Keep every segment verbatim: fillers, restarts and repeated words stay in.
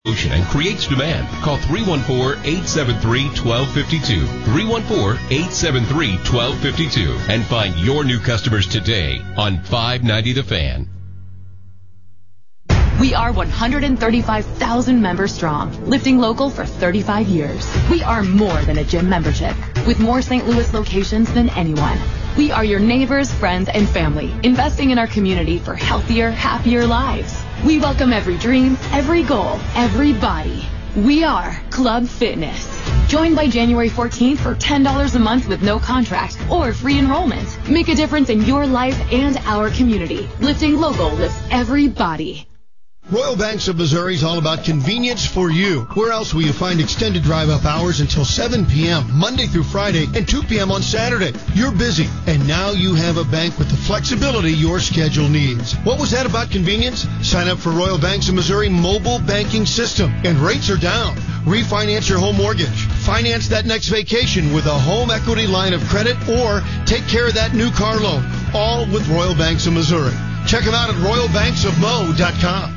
Ocean and creates demand. Call three one four, eight seven three, one two five two, three one four, eight seven three, one two five two, and find your new customers today on five ninety The Fan. We are one hundred thirty-five thousand members strong, lifting local for thirty-five years. We are more than a gym membership, with more Saint Louis locations than anyone. We are your neighbors, friends, and family, investing in our community for healthier, happier lives. We welcome every dream, every goal, every body. We are Club Fitness. Join by January fourteenth for ten dollars a month with no contract or free enrollment. Make a difference in your life and our community. Lifting local lifts every body. Royal Banks of Missouri is all about convenience for you. Where else will you find extended drive-up hours until seven p.m. Monday through Friday and two p.m. on Saturday? You're busy, and now you have a bank with the flexibility your schedule needs. What was that about convenience? Sign up for Royal Banks of Missouri mobile banking system, and rates are down. Refinance your home mortgage. Finance that next vacation with a home equity line of credit, or take care of that new car loan. All with Royal Banks of Missouri. Check them out at royal banks of mo dot com.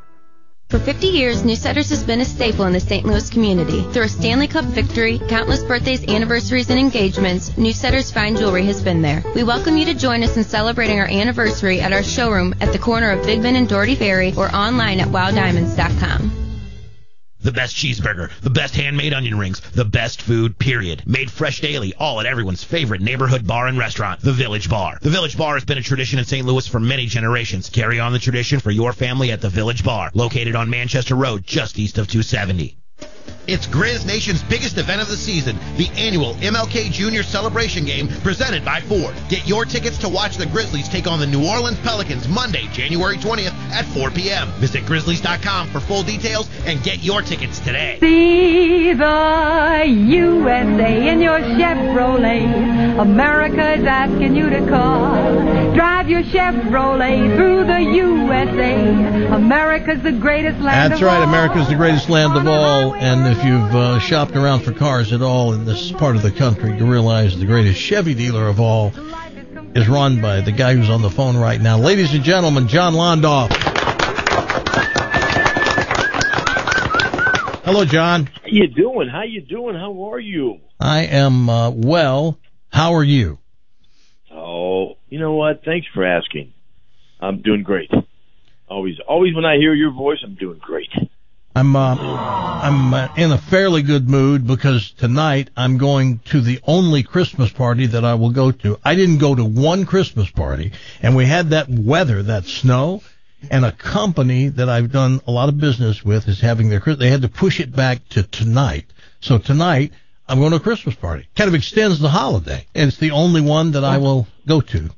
For fifty years, Newsetters has been a staple in the Saint Louis community. Through a Stanley Cup victory, countless birthdays, anniversaries, and engagements, Newsetters Fine Jewelry has been there. We welcome you to join us in celebrating our anniversary at our showroom at the corner of Big Bend and Doherty Ferry, or online at wow diamonds dot com. The best cheeseburger, the best handmade onion rings, the best food, period. Made fresh daily, all at everyone's favorite neighborhood bar and restaurant, The Village Bar. The Village Bar has been a tradition in Saint Louis for many generations. Carry on the tradition for your family at The Village Bar, located on Manchester Road, just east of two seventy. It's Grizz Nation's biggest event of the season, the annual M L K Junior Celebration Game presented by Ford. Get your tickets to watch the Grizzlies take on the New Orleans Pelicans Monday, January twentieth at four p.m. Visit grizzlies dot com for full details and get your tickets today. See the U S A in your Chevrolet. America's asking you to call. Drive your Chevrolet through the U S A. America's the greatest land That's of right, all. America's the greatest land of all, and if you've uh, shopped around for cars at all in this part of the country, you realize the greatest Chevy dealer of all is run by the guy who's on the phone right now. Ladies and gentlemen, John Londoff. Hello, John. How you doing? How you doing? How are you? I am uh, well. How are you? Oh, you know what? Thanks for asking. I'm doing great. Always, always when I hear your voice, I'm doing great. I'm uh, I'm uh, in a fairly good mood because tonight I'm going to the only Christmas party that I will go to. I didn't go to one Christmas party, and we had that weather, that snow, and a company that I've done a lot of business with is having their Christmas. They had to push it back to tonight. So tonight I'm going to a Christmas party. Kind of extends the holiday, and it's the only one that I will go to.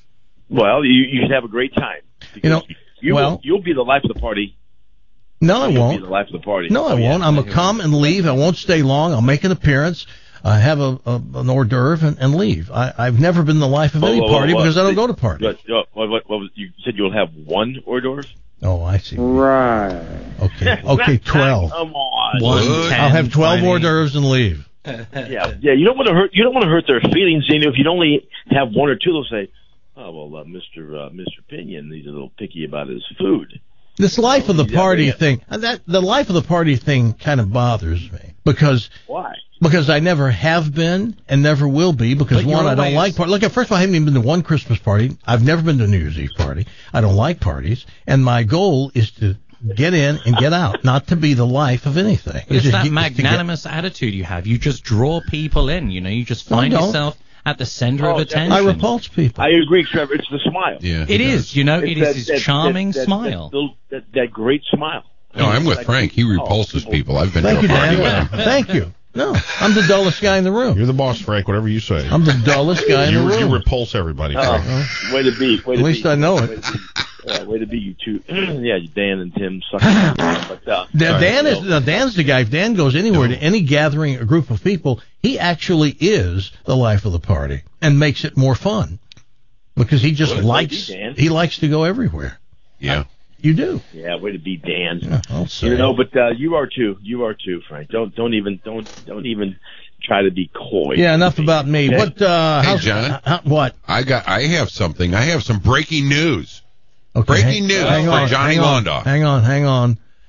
Well, you you should have a great time. You know, you well, will, you'll be the life of the party. No, I You'll won't. Be the life of the party. No, I oh, won't. Yeah. I'm going to come and leave. I won't stay long. I'll make an appearance, uh, have a, a an hors d'oeuvre, and, and leave. I, I've never been the life of Whoa, any whoa, party whoa, because whoa. I don't go to parties. What, what, what, what was, you said you'll have one hors d'oeuvre? Oh, I see. Right. Okay. Okay, twelve. Come on. One, ten, I'll have twelve twenty hors d'oeuvres and leave. yeah, yeah. You don't want to hurt. You don't want to hurt their feelings. You know, if you only have one or two, they'll say, "Oh well, uh, Mister Uh, Mister Pinion, he's a little picky about his food." This life of the Yeah, party yeah. thing, that the life of the party thing kind of bothers me because Why? because I never have been and never will be because But you're one, I don't always- like parties. Look, first of all, I haven't even been to one Christmas party. I've never been to a New Year's Eve party. I don't like parties, and my goal is to get in and get out, not to be the life of anything. It's just that get- magnanimous attitude you have. You just draw people in. You know, you just find No, I don't. yourself at the center Oh, of attention. I repulse people. I agree, Trevor. It's the smile. Yeah, It is. You know, It's it that- is his that- charming that- that- smile. That, that, that great smile. No, I'm with Like, Frank. He oh, repulses people. I've been Thank to you, a party with Dan. him. Thank you. No, I'm the dullest guy in the room. You're the boss, Frank. Whatever you say. I'm the dullest guy in you, the room. you repulse everybody. Uh, Frank. way to be. Way At to least be. I know Way it. to be. Uh, way to be, you two. yeah, Dan and Tim suck. but, uh, Dan, Dan is you know, now Dan's the guy. If Dan goes anywhere to any gathering, a group of people, he actually is the life of the party and makes it more fun because he just Way to likes be, Dan. he likes to go everywhere. Yeah. You do. Yeah, way to be, Dan. Yeah, I'll say. You know, but uh, you are too. You are too, Frank. Don't don't even don't don't even try to be coy. Yeah, enough about me. Okay. What? Uh, Hey, how's- John. uh, how- what? I got. I have something. I have some breaking news. Okay, Breaking hang- news hang for on, Johnny hang on, Londoff. Hang on, hang on.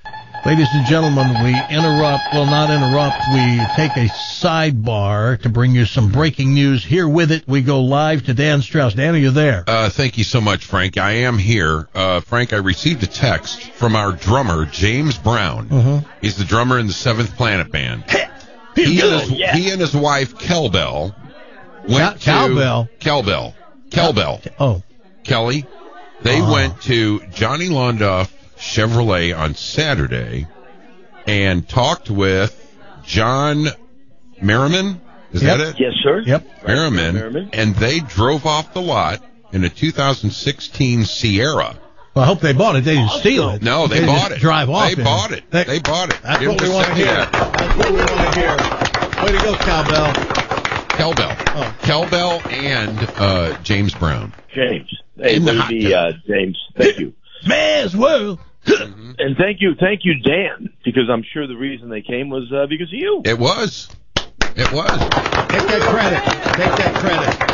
Ladies and gentlemen, we interrupt, well, not interrupt, we take a sidebar to bring you some breaking news. Here with it, we go live to Dan Strauss. Dan, are you there? Uh, thank you so much, Frank. I am here. Uh, Frank, I received a text from our drummer, James Brown. Mm-hmm. He's the drummer in the Seventh Planet Band. He and his, yeah. he and his wife, Kelbell, went Cow- to... Cowbell? Kelbell. Kelbell. Oh. Kelly. They Oh. went to Johnny Londoff Chevrolet on Saturday and talked with John Merriman. Is Yep. that it? Yes, sir. Yep. Merriman, Merriman. and they drove off the lot in a two thousand sixteen Sierra. Well, I hope they bought it. They didn't steal it. No, they, They bought just it. drive off They in bought it. it. They- They, bought it. That's Give what we them want to a- hear. yeah. That's what we want to hear. Way to go, Cowbell. Kelbell. Oh. Kelbell and uh, James Brown. James. Hey, In the let hot me, tub. uh, James. Thank you. Man's world. And thank you, thank you, Dan, because I'm sure the reason they came was uh, because of you. It was. It was. Take that credit. Take that credit.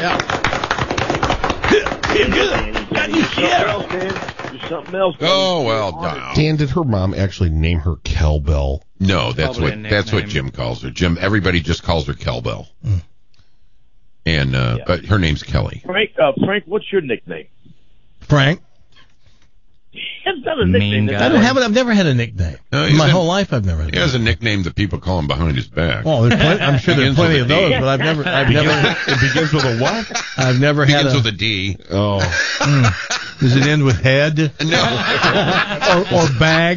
Yeah. You're good. Got you, Sierra. There's something else. Oh, well, no. Dan, did her mom actually name her Kelbell? No, that's Probably what a that's what nickname. Jim calls her. Jim, everybody just calls her Kelbell. Mm. And uh, Yeah. but her name's Kelly. Frank, uh, Frank, what's your nickname? Frank. It's not a Mean nickname. guy. I don't have it. I've never had a nickname. No, In he's my a- whole life, I've never had He a has a nickname. nickname that people call him behind his back. Well, there's plenty, I'm sure there's Begins plenty with of a D. those, but I've never, I've never, It begins with a what? I've never had Begins a. with a D. Oh. Mm. Does it end with head? No. or, or bag?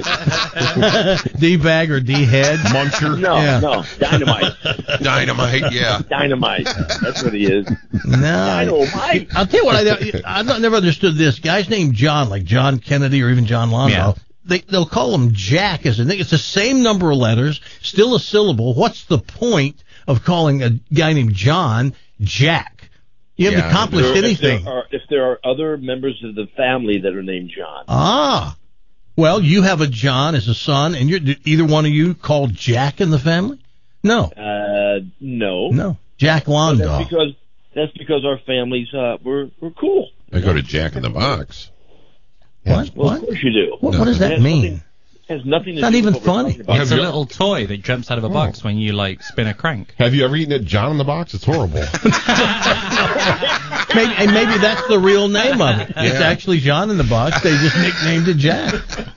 D bag or D head? Muncher. No, Yeah. no. Dynamite. Dynamite, yeah. Dynamite. That's what he is. No. Dynamite. I'll tell you what, I, I've not- never understood this. Guys named John, like John Kennedy or even John Lonzo, Yeah. they, they'll call him Jack as a nick. It's the same number of letters, still a syllable. What's the point of calling a guy named John Jack? You haven't Yeah, accomplished If there- anything. If there, are, if there are other members of the family that are named John. Ah. Well, you have a John as a son, and you're did either one of you called Jack in the family? No. Uh, no. No. Jack But Londo. that's because that's because our families uh, were were cool. I go to Jack in the Box. What? Well, What? of course you do. What, what does It that has mean? nothing- Has nothing to Not do even with what we're funny. talking about. It's a you- little toy that jumps out of a box when you like spin a crank. Have you ever eaten at John in the Box? It's horrible. Maybe, and maybe that's the real name of it. It's Yeah. actually John in the Box. They just nicknamed it Jack.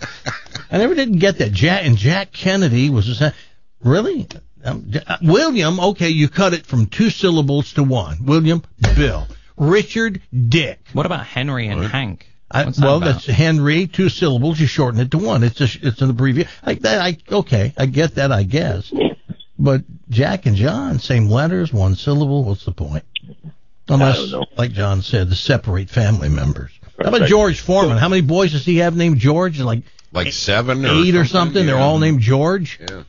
I never didn't get that. Jack and Jack Kennedy was the same. Really? Um, J- uh, William, okay, you cut it from two syllables to one. William, Bill. Richard, Dick. What about Henry and Hank? I, What's that well, about? that's Henry, two syllables. You shorten it to one. It's a, it's an abbreviation like that. I okay, I get that, I guess. But Jack and John, same letters, one syllable. What's the point? Unless, I don't know. like John said, to separate family members. How about Right. George Foreman? How many boys does he have named George? Like Like seven or eight or something. They're yeah. all named George. Yeah.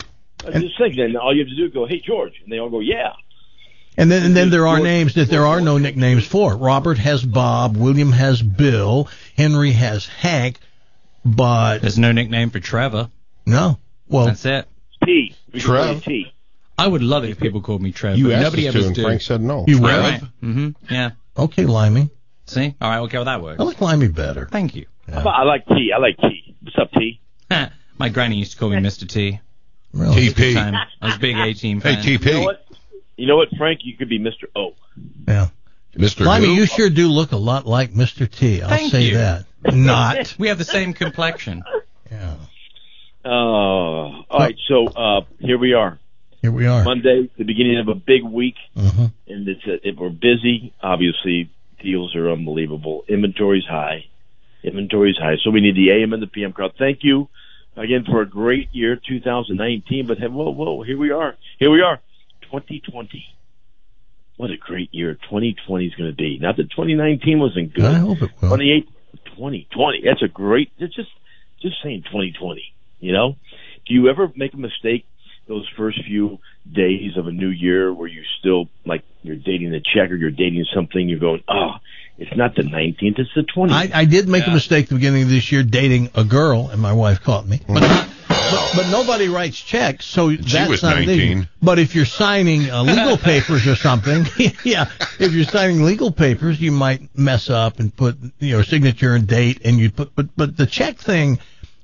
I just think then all you have to do is go, hey George, and they all go, yeah. And then and then there are names that there are no nicknames for. Robert has Bob. William has Bill. Henry has Hank. But There's no nickname for Trevor. no. Well, That's it. T. We can Trev. say T. I would love it if people called me Trevor. You but asked nobody us ever to, and do. Frank said no. you will. Right. Mm-hmm. Yeah. Okay, Limey. See? All right. Okay. Well, that works. I like Limey better. Thank you. How about- I like T. I like T. What's up, T? My granny used to call me Mister T. Really? T P. Time. I was a big A-Team fan. Hey, T P. You know what? You know what, Frank? You could be Mister O. Yeah. Mister Limey, Who? you sure do look a lot like Mister T. I'll Thank say you. that. Not. We have the same complexion. Yeah. Uh, all right, so uh, here we are. Here we are. Monday, the beginning of a big week, Mm-hmm. and it's a, it, we're busy. Obviously, deals are unbelievable. Inventory's high. Inventory's high. So we need the A M and the P M crowd. Thank you again for a great year, two thousand nineteen. But hey, whoa, whoa, here we are. Here we are, twenty twenty. What a great year twenty twenty is going to be. Not that twenty nineteen wasn't good. I hope it will. twenty-eight, twenty twenty. That's a great. It's just just saying twenty twenty. You know, do you ever make a mistake those first few days of a new year where you still like you're dating a check or you're dating something? You're going, oh, it's not the nineteenth, it's the twentieth. I, I did make a mistake at the beginning of this year dating a girl, and my wife caught me. But not, but, but nobody writes checks, so that's was not an issue. nineteen. But if you're signing uh, legal papers or something, yeah, if you're signing legal papers, you might mess up and put your signature and date, and you put. But but the check thing,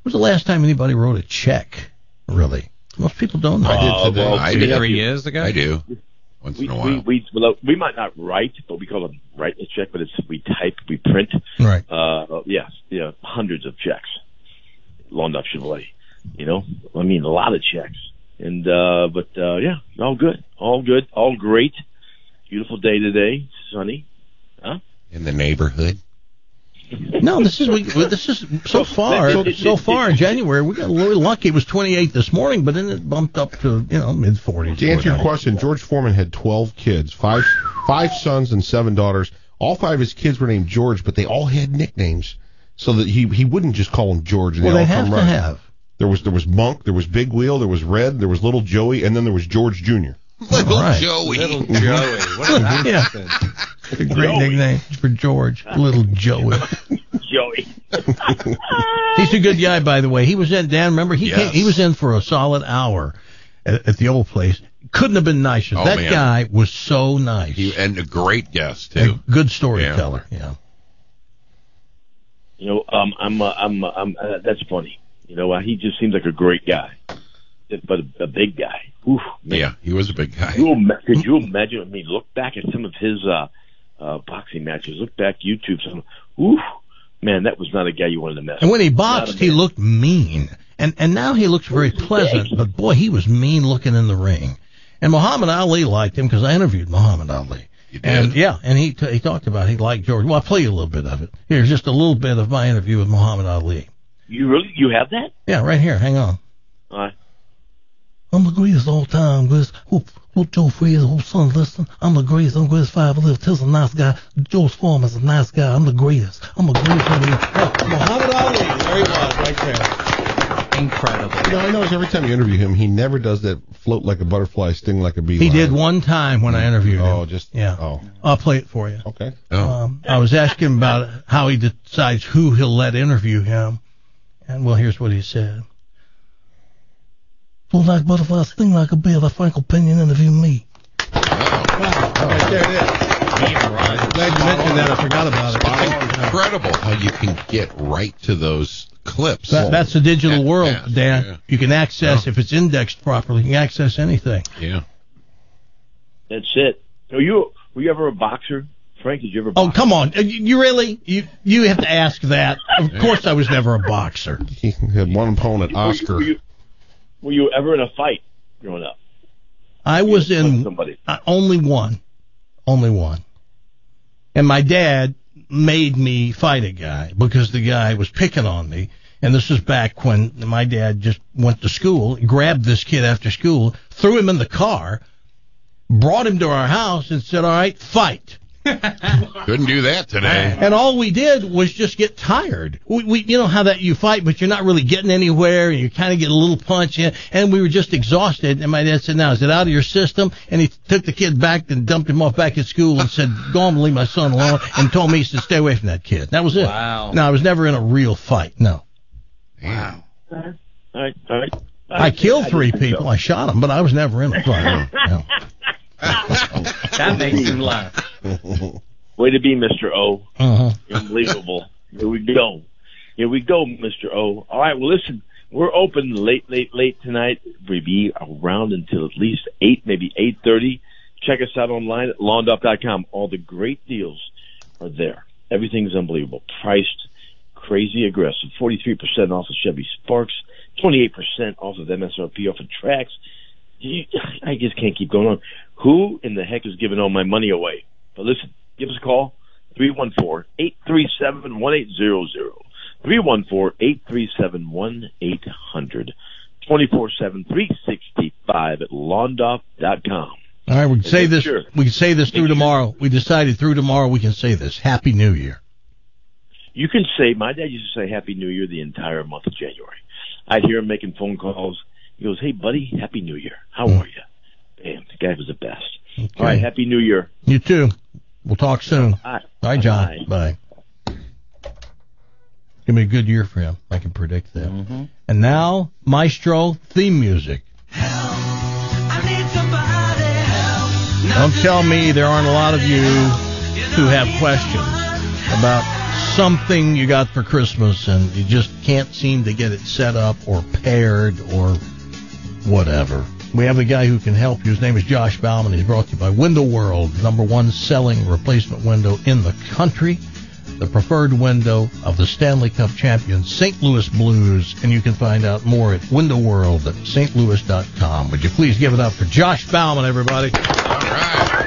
was the last time anybody wrote a check, really? Most people don't know. I did Uh, today. well, I Two, did. three years ago? I do. Once We, in a we, while. we, well, we might not write, but we call them write a check, but it's we type, we print. Right. Uh, yes, yeah, hundreds of checks. Long enough Chevrolet, you know. I mean, a lot of checks. And uh, but uh, yeah, all good, all good, all great. Beautiful day today, sunny. Huh? In the neighborhood. No, this is we, this is so far so far in January we got a little lucky. It was twenty-eight this morning, but then it bumped up to you know mid forties. To answer your question, George Foreman had twelve kids, five five sons and seven daughters. All five of his kids were named George, but they all had nicknames, so that he he wouldn't just call them George. And Well, they they all have come to right. have. There was there was Monk, there was Big Wheel, there was Red, there was Little Joey, and then there was George Junior Little right. Joey. Little Joey. What is that? Yeah. It's a great nickname for George, Little Joey. Joey. He's a good guy, by the way. He was in, Dan, remember? He Yes. came, he was in for a solid hour at, at the old place. Couldn't have been nicer. Oh, that man. guy was so nice. He, and a great guest, A too. good storyteller, yeah. You know, um, I'm, uh, I'm, uh, I'm. Uh, that's funny. You know, uh, he just seems like a great guy, but a, a big guy. Oof, man. Yeah, he was a big guy. Could you, ima- could you imagine? I mean, look back at some of his uh, uh, boxing matches. Look back YouTube. Some, oof, man, that was not a guy you wanted to mess with. And when he Not boxed, a he man. looked mean. And and now he looks very pleasant, but boy, he was mean looking in the ring. And Muhammad Ali liked him because I interviewed Muhammad Ali. You did? And yeah, and he t- he talked about he liked George. Well, I'll play you a little bit of it. Here's just a little bit of my interview with Muhammad Ali. You really, you have that? Yeah, right here. Hang on. Uh, I'm the greatest all time, greatest. Who, who Joe Freeze, who son, listen. I'm the greatest. I'm the greatest five live. Till's a nice guy. Joe Foreman's a nice guy. I'm the greatest. I'm the greatest. I'm the, oh, Muhammad Ali. There he was, right there. Incredible. You know, I notice every time you interview him, he never does that float like a butterfly, sting like a bee. He line. did one time when I interviewed him. Oh, just Yeah. Oh, I'll play it for you. okay. Oh. Um, I was asking him about how he decides who he'll let interview him. And, well, here's what he said. Float like a butterfly, sting like a bee. Let Frank Opinion interview me. Oh. Right there it is. Glad you mentioned that. I forgot about it. Incredible how you can get right to those clips. That, that's the digital That world, fast, Dan. yeah. You can access, if it's indexed properly, you can access anything. Yeah. that's it. So you, were you ever a boxer, Frank? Did you ever? Oh, box? come on. You, you really? You you have to ask that. Of course I was never a boxer. He had one opponent, Oscar. Were you, were you ever in a fight growing up? I was You fought in somebody. uh, only one. Only one. And my dad made me fight a guy because the guy was picking on me. And this is back when my dad just went to school, grabbed this kid after school, threw him in the car, brought him to our house and said, all right, fight. Couldn't do that today. And all we did was just get tired. We, we you know how that you fight, but you're not really getting anywhere, and you kind of get a little punch in, and we were just exhausted. And my dad said, now, is it out of your system? And he took the kid back and dumped him off back at school and said, go on and leave my son alone, and told me he said, stay away from that kid. That was it. Wow. No, I was never in a real fight, no. Wow. All right, all right. I killed I three didn't think people. so. I shot them, but I was never in a fight. No. That makes him laugh. Way to be, Mister O. Uh-huh. Unbelievable. Here we go. Here we go, Mister O. All right, well, listen, we're open late, late, late tonight. We'll be around until at least eight, maybe eight thirty. Check us out online at lawn dot com. All the great deals are there. Everything's unbelievable. Priced crazy aggressive. forty-three percent off of Chevy Sparks. twenty-eight percent off of M S R P off of Trax. You, I just can't keep going on. Who in the heck is giving all my money away? But listen, give us a call, three one four, eight three seven, one eight zero zero. three one four, eight three seven, one eight hundred. twenty-four seven, three sixty-five at lawn dot com. All right, we can say make this. sure- We can say this through make sure- tomorrow. We decided through tomorrow we can say this. Happy New Year. You can say, my dad used to say Happy New Year the entire month of January. I'd hear him making phone calls. He goes, hey, buddy, Happy New Year. How Mm. are you? Damn, the guy was the best. Okay. All right, Happy New Year. You too. We'll talk soon. All right. Bye, John. Bye. Give me a good year for him. I can predict that. Mm-hmm. And now, Maestro theme music. Don't tell me there aren't a lot of you who have questions about something you got for Christmas and you just can't seem to get it set up or paired or whatever. We have a guy who can help you. His name is Josh Bauman. He's brought to you by Window World, number one selling replacement window in the country, the preferred window of the Stanley Cup champion Saint Louis Blues, and you can find out more at window world at s t louis dot com. Would you please give it up for Josh Bauman, everybody? All right.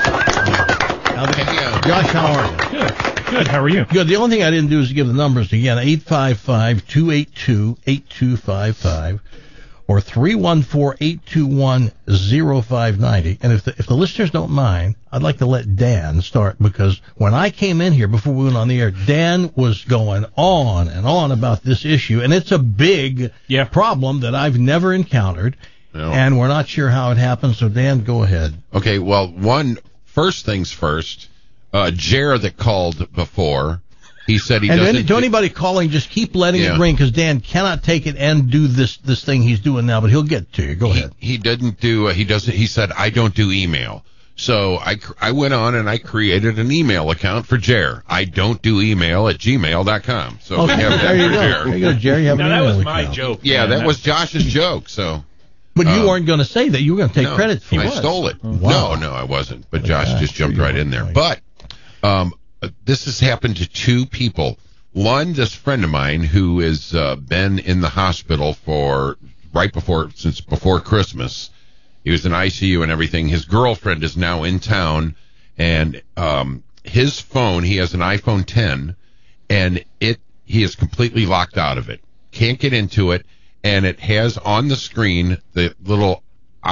Josh, how are you? Good. Good. How are you? Good. The only thing I didn't do is give the numbers again, eight five five, two eight two, eight two five five or three one four, eight two one, zero five nine zero. And if the, if the listeners don't mind, I'd like to let Dan start, because when I came in here before we went on the air, Dan was going on and on about this issue, and it's a big yeah. problem that I've never encountered, No. and we're not sure how it happened, so Dan, go ahead. Okay, well, one, first things first, uh, Jer that called before, he said he and doesn't... And to anybody calling, just keep letting Yeah. it ring, because Dan cannot take it and do this this thing he's doing now, but he'll get to you. Go he, ahead. He didn't do, uh, he doesn't, he said, I don't do email. So I, cr- I went on and I created an email account for Jer. I don't do email at gmail dot com. So Okay, we have that there you for go. Jer. There you go, Jerry. You have Now, an that email was my account. joke. Yeah, man. that That- was Josh's joke, so... But you Um, weren't going to say that. You were going to take no, credit for I it. stole it. Wow. No, no, I wasn't. But Josh Yeah, just jumped sure right you in there. were. But um, this has happened to two people. One, this friend of mine who has uh, been in the hospital for right before, since before Christmas. He was in I C U and everything. His girlfriend is now in town, and um, his phone, he has an iPhone ten, and it he is completely locked out of it. Can't get into it. And it has on the screen the little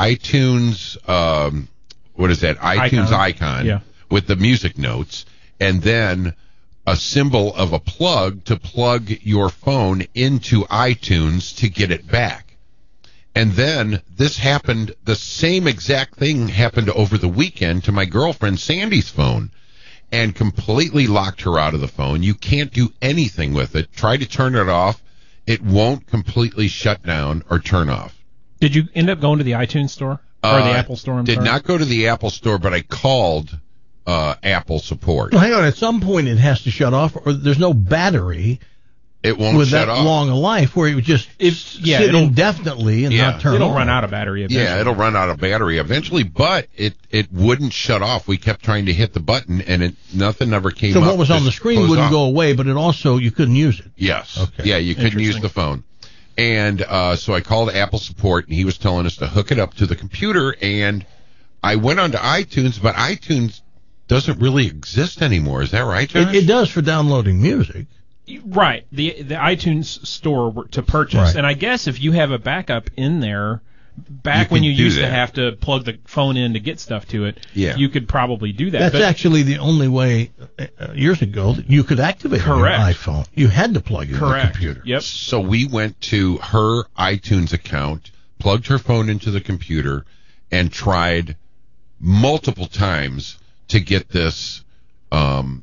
iTunes, um, what is that? iTunes icon, icon Yeah. with the music notes, and then a symbol of a plug to plug your phone into iTunes to get it back. And then this happened, the same exact thing happened over the weekend to my girlfriend Sandy's phone, and completely locked her out of the phone. You can't do anything with it. Try to turn it off. It won't completely shut down or turn off. Did you end up going to the iTunes store? Or Uh, the Apple store? I'm did sorry? not go to the Apple store, but I called uh, Apple support. Well, hang on. At some point, it has to shut off, or there's no battery It won't with shut that off. long a life where it would just If- yeah, sit it'll- indefinitely and Yeah. not turn It'll on. run out of battery eventually. Yeah, it'll run out of battery eventually, but it, it wouldn't shut off. We kept trying to hit the button, and it nothing ever came So up. what was on Just the screen closed wouldn't off. go away, but it also, you couldn't use it. Yes. Okay. Yeah, you couldn't use Interesting. the phone. And uh, so I called Apple support, and he was telling us to hook it up to the computer, and I went onto iTunes, but iTunes doesn't really exist anymore. Is that right, Josh? It, it does for downloading music. Right. The the iTunes store were- to purchase. Right. And I guess if you have a backup in there, back You when can you do used that. to have to plug the phone in to get stuff to it, Yeah. you could probably do that. That's but actually the only way uh, years ago that you could activate Correct. your iPhone. You had to plug it in the correct. computer. Yep. So we went to her iTunes account, plugged her phone into the computer, and tried multiple times to get this um,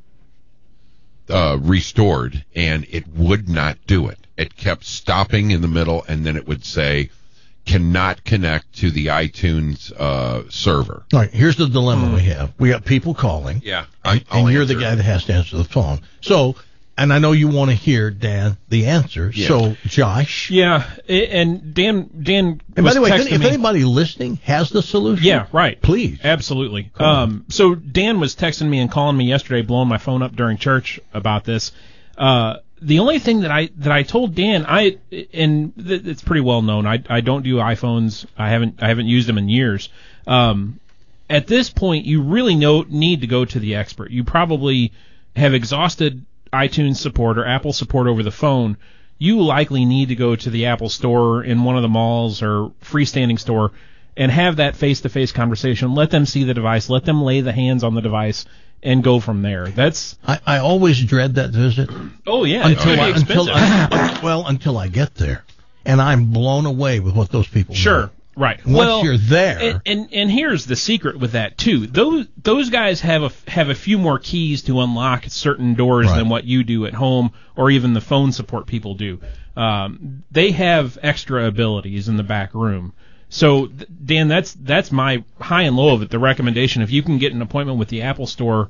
uh, restored, and it would not do it. It kept stopping in the middle, and then it would say, cannot connect to the iTunes uh, server. All right, here's the dilemma we have. We got people calling. Yeah, And, I'll and you're the answer. guy that has to answer the phone. So, and I know you want to hear, Dan, the answer. Yeah. So, Josh. Yeah. i- And Dan Dan And by was the way, if, texting if me. anybody listening has the solution, Yeah, right. please. Absolutely. Come on. Um, so Dan was texting me and calling me yesterday, blowing my phone up during church about this. Uh, the only thing that I that I told Dan, I and th- it's pretty well known. I I don't do iPhones. I haven't I haven't used them in years. Um, at this point, you really know need to go to the expert. You probably have exhausted iTunes support or Apple support over the phone. You likely need to go to the Apple store in one of the malls or freestanding store and have that face-to-face conversation. Let them see the device. Let them lay the hands on the device and go from there. That's I, I always dread that visit. oh yeah, it's until pretty I, until expensive. I, well, until I get there, and I'm blown away with what those people Sure. know. Right. Once well, you're there, and, and and here's the secret with that too. Those those guys have a have a few more keys to unlock certain doors Right. than what you do at home, or even the phone support people do. Um, they have extra abilities in the back room. So th- Dan, that's that's my high and low of it. The recommendation: if you can get an appointment with the Apple Store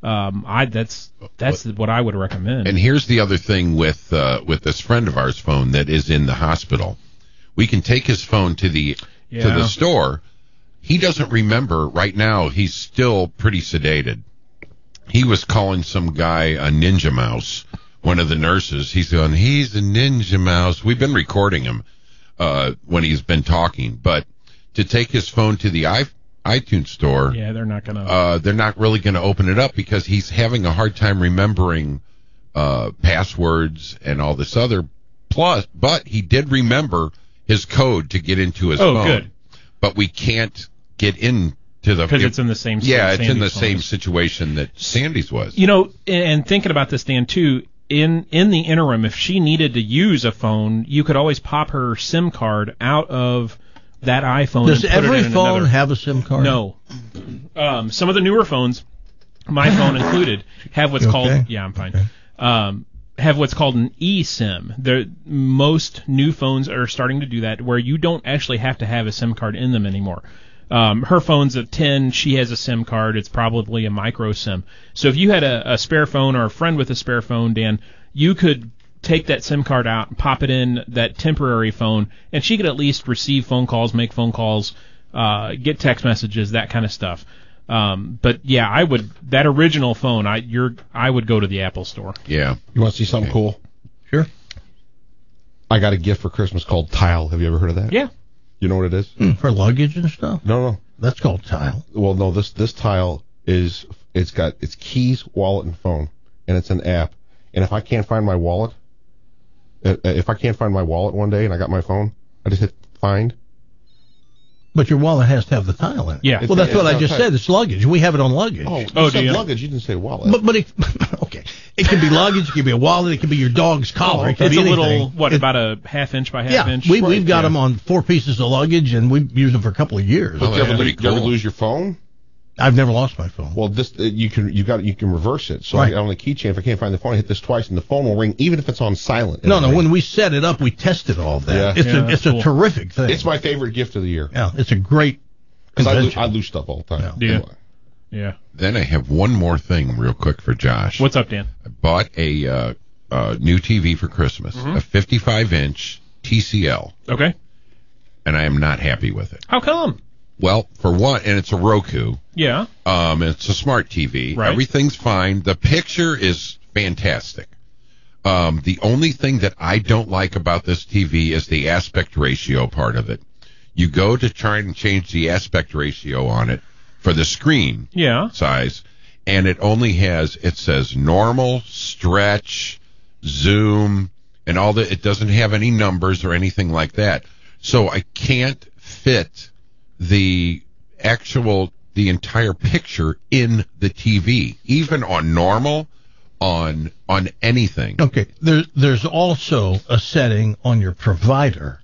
Um, I that's that's what I would recommend. And here's the other thing with uh, with this friend of ours' phone that is in the hospital. We can take his phone to the Yeah. to the store. He doesn't remember right now. He's still pretty sedated. He was calling some guy a ninja mouse, one of the nurses. He's going, he's a ninja mouse. We've been recording him uh, when he's been talking. But to take his phone to the i iTunes store, yeah, they're not gonna. uh, they're not really going to open it up because he's having a hard time remembering uh, passwords and all this other. Plus, but he did remember his code to get into his Oh, phone. good. But we can't get into the Because it's in the same. yeah, it's in the Sandy's same phone. situation that Sandy's was. You know, and thinking about this, Dan, too, in in the interim, if she needed to use a phone, you could always pop her SIM card out of that iPhone. Does and put every it in phone another. have a SIM card? No. Um, some of the newer phones, my phone included, have what's You called okay? yeah, I'm fine. Um, have what's called an eSIM. There, most new phones are starting to do that, where you don't actually have to have a SIM card in them anymore. Um, her phone's a ten. She has a SIM card. It's probably a micro SIM. So if you had a, a spare phone or a friend with a spare phone, Dan, you could take that SIM card out and pop it in that temporary phone, and she could at least receive phone calls, make phone calls, uh, get text messages, that kind of stuff. Um, but yeah, I would that original phone. I you're I would go to the Apple store. Yeah. You want to see something cool? Sure. I got a gift for Christmas called Tile. Have you ever heard of that? Yeah. You know what it is? Mm, for luggage and stuff? No, no. That's called Tile. Well, no. This this Tile is it's got it's keys, wallet, and phone, and it's an app. And if I can't find my wallet, uh, if I can't find my wallet one day and I got my phone, I just hit find. But your wallet has to have the Tile in it. Yeah. Well, that's It's- what I it's just outside. said. It's luggage. We have it on luggage. Oh, you Oh, said do you? luggage. You didn't say wallet. But but it, okay, it can be luggage. It can be a wallet. It can be your dog's collar. It can It's be a anything. little what It- about a half inch by half yeah, inch? we we've got yeah. them on four pieces of luggage, and we've used them for a couple of years. Oh, Did you, ever, that's lose- pretty did you ever cool. lose your phone? I've never lost my phone. Well, this uh, you can you got you can reverse it. So Right. I, on the keychain, if I can't find the phone, I hit this twice, and the phone will ring, even if it's on silent. No, It'll no. ring. When we set it up, we tested all that. Yeah. It's Yeah, a that's it's cool. a terrific thing. It's my favorite gift of the year. yeah, it's a great Because I, lo- invention. I lose stuff all the time. Do you? Yeah. Then I have one more thing real quick for Josh. What's up, Dan? I bought a uh, uh, new T V for Christmas, Mm-hmm. a fifty-five inch T C L, Okay. and I am not happy with it. How come? Well, for one, and it's a Roku. Yeah. Um, it's a smart T V. Right. Everything's fine. The picture is fantastic. Um, the only thing that I don't like about this T V is the aspect ratio part of it. You go to try and change the aspect ratio on it for the screen Yeah. size, and it only has, it says normal, stretch, zoom, and all that. It doesn't have any numbers or anything like that. So I can't fit the actual, the entire picture in the T V, even on normal, on on anything. Okay. There's there's also a setting on your provider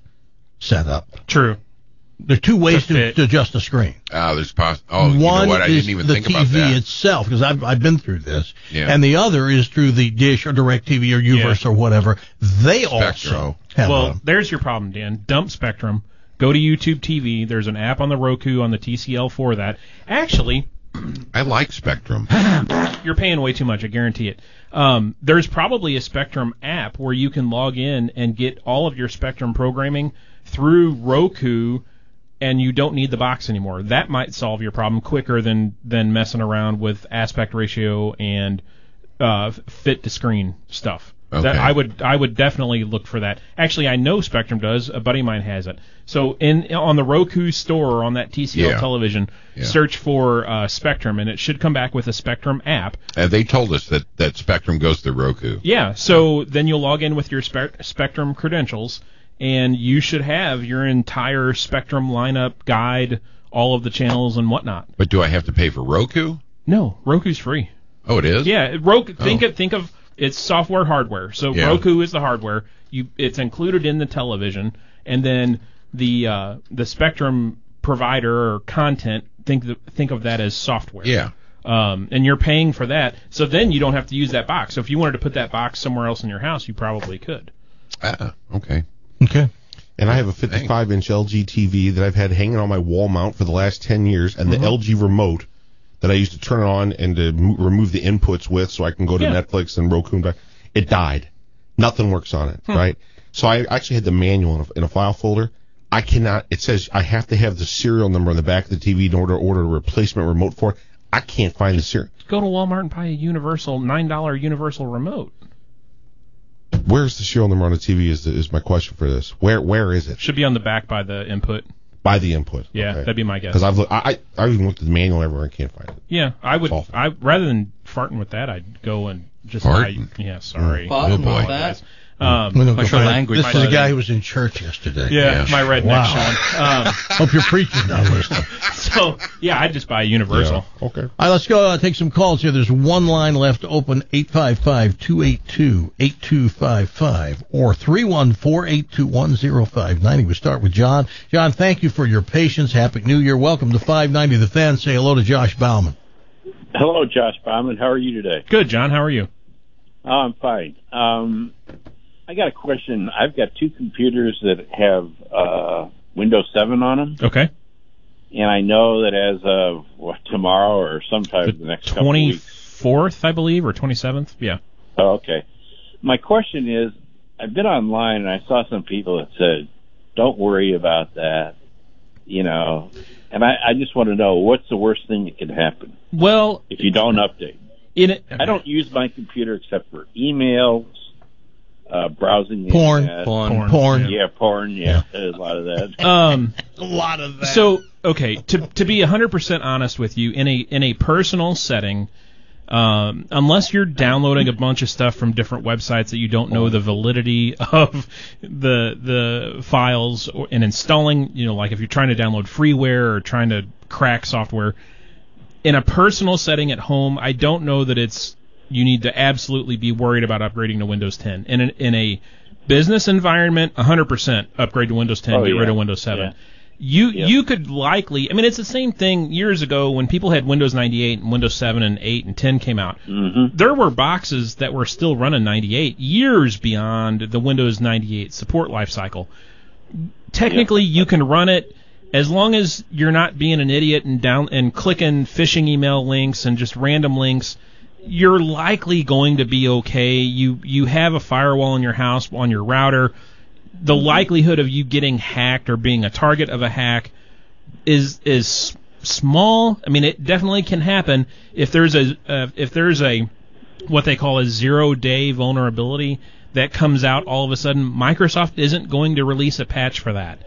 setup. True. There are two ways To to, fit. to adjust the screen. Ah, there's pos- oh, you One know what? I is didn't even the think T V about that. itself, because I've I've been through this. Yeah. And the other is through the Dish or DirecTV or Uverse or whatever. They Spectrum. also have Well, a, there's your problem, Dan. Dump Spectrum. Go to YouTube T V. There's an app on the Roku on the T C L for that. Actually, I like Spectrum. you're paying way too much. I guarantee it. Um, there's probably a Spectrum app where you can log in and get all of your Spectrum programming through Roku, and you don't need the box anymore. That might solve your problem quicker than than messing around with aspect ratio and uh, fit to screen stuff. That, Okay. I would I would definitely look for that. Actually, I know Spectrum does. A buddy of mine has it. So in on the Roku store or on that T C L Yeah. television, Yeah. search for uh, Spectrum, and it should come back with a Spectrum app. Uh, they told us that, that Spectrum goes to Roku. Yeah, so then you'll log in with your Spe- Spectrum credentials, and you should have your entire Spectrum lineup, guide, all of the channels and whatnot. But do I have to pay for Roku? No, Roku's free. Oh, it is? Yeah, Roku. Think Oh. of think of it's software, hardware. So Yeah. Roku is the hardware. You it's included in the television, and then the uh, the Spectrum provider or content. Think th- think of that as software. Yeah. Um, and you're paying for that, so then you don't have to use that box. So if you wanted to put that box somewhere else in your house, you probably could. Ah, okay. okay. And I have a fifty-five inch L G T V that I've had hanging on my wall mount for the last ten years, and the L G remote that I used to turn it on and to mo- remove the inputs with, so I can go to Yeah. Netflix and Roku and back. It died. Nothing works on it, Hmm. right? So I actually had the manual in a, in a file folder. I cannot. It says I have to have the serial number on the back of the T V in order to order a replacement remote for it. I can't find the serial. Go to Walmart and buy a universal nine dollar universal remote. Where's the serial number on the T V? Is the, is my question for this? Where where is it? Should be on the back by the input. By the input. Yeah, Okay. that'd be my guess. Because I've looked, I I I've even looked at the manual everywhere and can't find it. Yeah, I would. Awful. I rather than farting with that, I'd go and just. Farting? Buy, yeah, sorry. Farting Oh, boy. with that. Um, We don't go What's your find- language? This is a guy who was in church yesterday. yeah, Yeah. my redneck Wow. Sean. Um, Hope you're preaching now, listening. so yeah, I'd just buy a universal. Yeah. Okay. All right, let's go uh, take some calls here. There's one line left open, eight five five, two eight two, eight two five five or three one four, eight two one, zero five nine zero. We start with John. John, thank you for your patience. Happy New Year. Welcome to five ninety The Fan. Say hello to Josh Bauman. Hello, Josh Bauman. How are you today? Good, John. How are you? Oh, I'm fine. Um, I got a question. I've got two computers that have uh, Windows seven on them, Okay. and I know that as of what, tomorrow or sometime in the next couple of Twenty weeks. fourth, I believe, or twenty seventh. Yeah. Oh, okay. My question is, I've been online and I saw some people that said, "Don't worry about that," you know, and I, I just want to know what's the worst thing that can happen Well, if you don't update. in it, I don't use my computer except for emails, uh, browsing the Porn. internet. Porn. Porn. Yeah, porn. Yeah, a lot of that. Um, A lot of that. So okay, to to be one hundred percent honest with you, in a in a personal setting, um, unless you're downloading a bunch of stuff from different websites that you don't know the validity of the the files, or, and installing, you know, like if you're trying to download freeware or trying to crack software, in a personal setting at home, I don't know that it's you need to absolutely be worried about upgrading to Windows ten. In an, in a business environment, one hundred percent upgrade to Windows ten, Oh, get yeah. rid of Windows seven. Yeah. You Yep. you could likely, I mean, it's the same thing years ago when people had Windows ninety-eight and Windows seven and eight and ten came out. Mm-hmm. There were boxes that were still running ninety-eight years beyond the Windows ninety-eight support lifecycle. Technically, you can run it as long as you're not being an idiot and down and clicking phishing email links and just random links. You're likely going to be okay. You you have a firewall in your house on your router. The likelihood of you getting hacked or being a target of a hack is is small. I mean, it definitely can happen if there's a uh, if there's a what they call a zero day vulnerability that comes out all of a sudden. Microsoft isn't going to release a patch for that.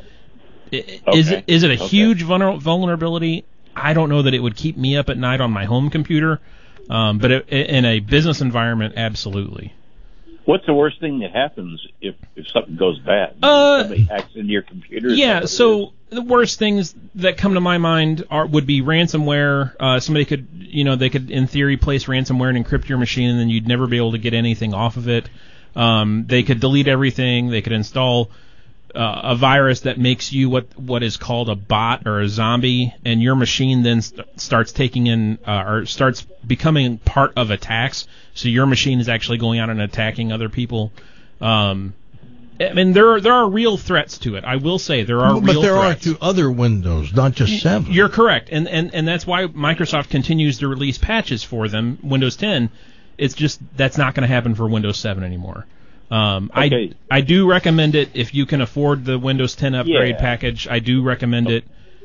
I- Is Okay. it is it a Okay. huge vulner- vulnerability? I don't know that it would keep me up at night on my home computer, um, but it, in a business environment, absolutely. What's the worst thing that happens if, if something goes bad? Uh, Somebody hacks into your computer? Is that Yeah, what it so the worst things that come to my mind are would be ransomware. Uh, somebody could, you know, they could in theory place ransomware and encrypt your machine, and then you'd never be able to get anything off of it. Um, they could delete everything. They could install uh, a virus that makes you what what is called a bot or a zombie, and your machine then st- starts taking in uh, or starts becoming part of attacks. So your machine is actually going out and attacking other people. Um, I mean, there are there are real threats to it. I will say there are but real there threats. are to other Windows, not just seven. You're correct, and, and and that's why Microsoft continues to release patches for them. Windows ten, it's just that's not going to happen for Windows seven anymore. Um, Okay. I I do recommend it if you can afford the Windows ten upgrade Yeah. package. I do recommend it.